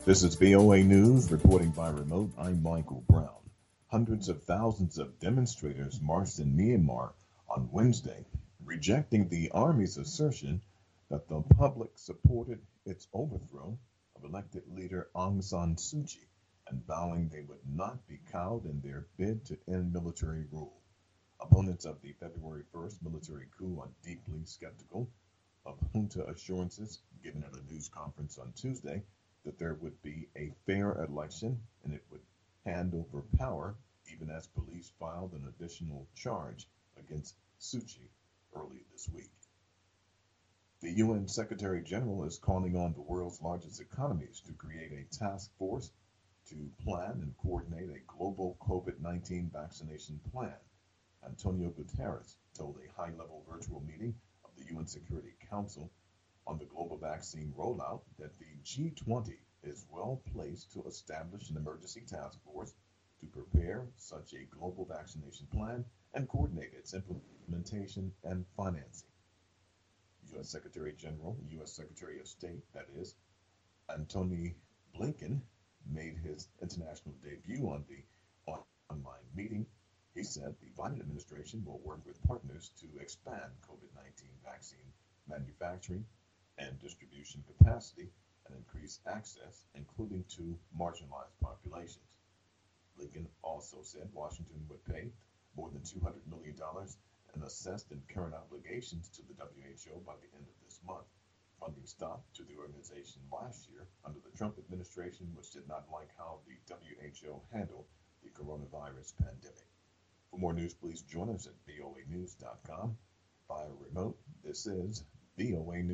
This is VOA News reporting by remote. I'm Michael Brown. Hundreds of thousands of demonstrators marched in Myanmar on Wednesday, rejecting the army's assertion that the public supported its overthrow of elected leader Aung San Suu Kyi and vowing they would not be cowed in their bid to end military rule. Opponents of the February 1st military coup are deeply skeptical of junta assurances given at a news conference on Tuesday that there would be a fair election and it would hand over power, even as police filed an additional charge against Suu Kyi early this week. The UN Secretary General is calling on the world's largest economies to create a task force to plan and coordinate a global COVID-19 vaccination plan. Antonio Guterres told a high-level virtual meeting of the UN Security Council on the global vaccine rollout that the G20 is well placed to establish an emergency task force to prepare such a global vaccination plan and coordinate its implementation and financing. U.S. Secretary General, U.S. Secretary of State, that is, Antony Blinken, made his international debut on the online meeting. He said the Biden administration will work with partners to expand COVID-19 vaccine manufacturing and distribution capacity and increase access, including to marginalized populations. Blinken also said Washington would pay more than $200 million in assessed and current obligations to the WHO by the end of this month. Funding stopped to the organization last year under the Trump administration, which did not like how the WHO handled the coronavirus pandemic. For more news, please join us at voanews.com. Via remote, this is VOA News.